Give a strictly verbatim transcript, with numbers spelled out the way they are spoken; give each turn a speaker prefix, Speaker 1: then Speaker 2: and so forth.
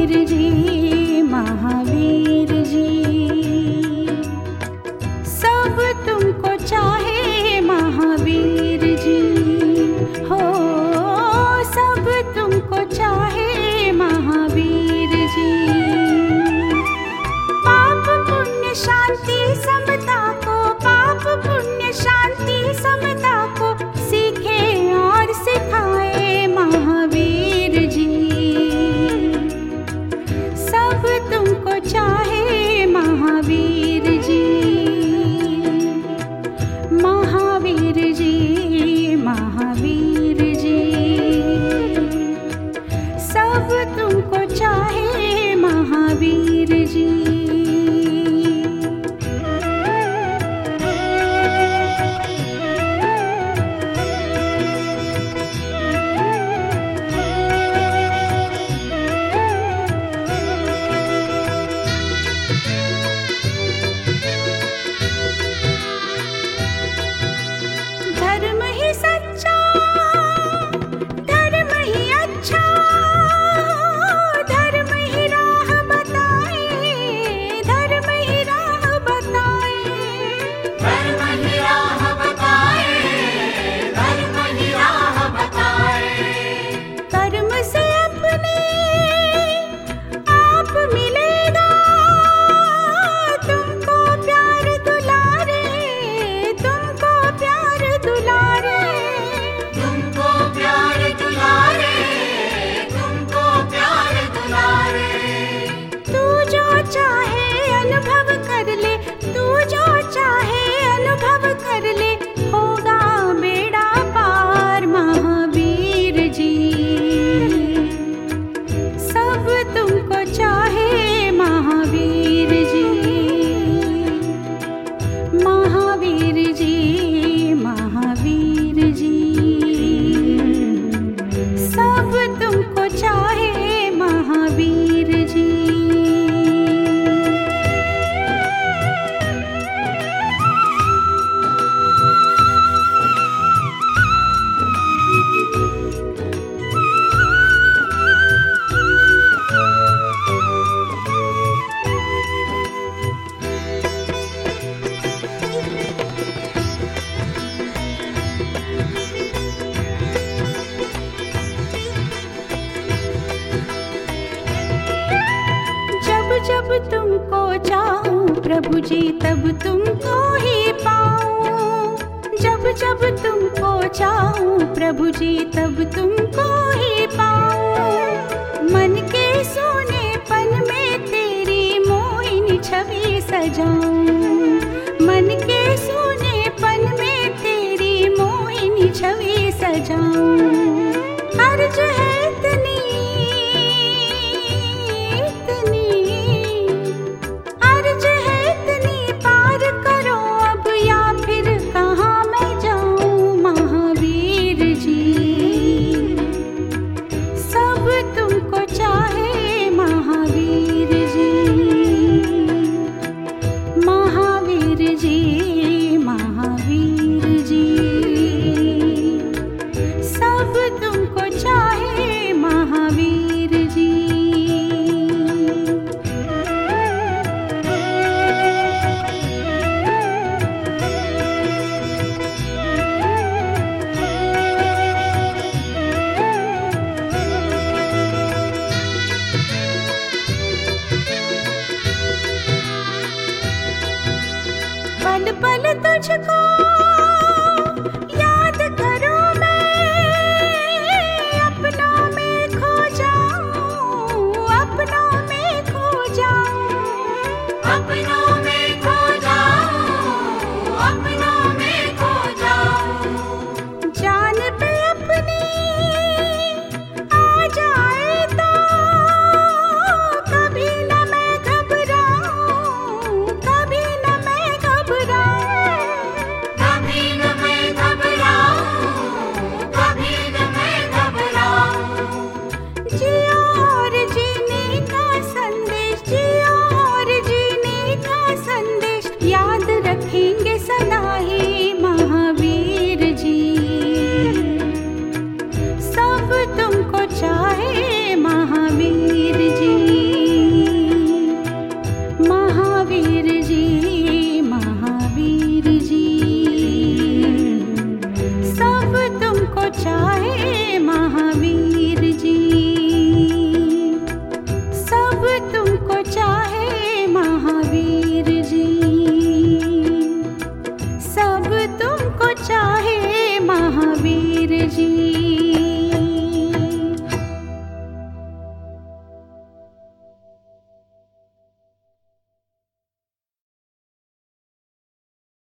Speaker 1: जी महावीर जी, सब तुमको चाहे महावीर जी, हो सब तुमको चाहे महावीर जी। पाप पुण्य शांति समता को, पाप पुण्य शांति समता को सीखे और सिखाए महावीर जी, सब तुमको चाहे महावीर जी। महावीर जी महावीर जी, सब तुमको चाहे महावीर जी। धर्म ही सच्चा, धर्म ही अच्छा, धर्म ही राह बताए, धर्म ही राह बताए,
Speaker 2: धर्म ही राह बताए, धर्म ही राह बताए।
Speaker 1: कर्म से अपने आप मिलेगा तुमको प्यार दुलारे, तुमको प्यार दुलारे,
Speaker 2: तुमको प्यार दुलारे, तुमको प्यार दुलारे।
Speaker 1: तू जो चाहे अनुभव कर ले, तू जो चाहे अनुभव कर ले, होगा बेड़ा पार महावीर जी, सब तुमको चाहे महावीर जी। महावीर जी महावीर जी, सब तुमको चाहे महावीर जी। जब जब तुमको चाहूं प्रभु जी तब तुमको ही पाऊं, जब जब तुमको चाहूं प्रभु जी तब तुमको ही पाऊं।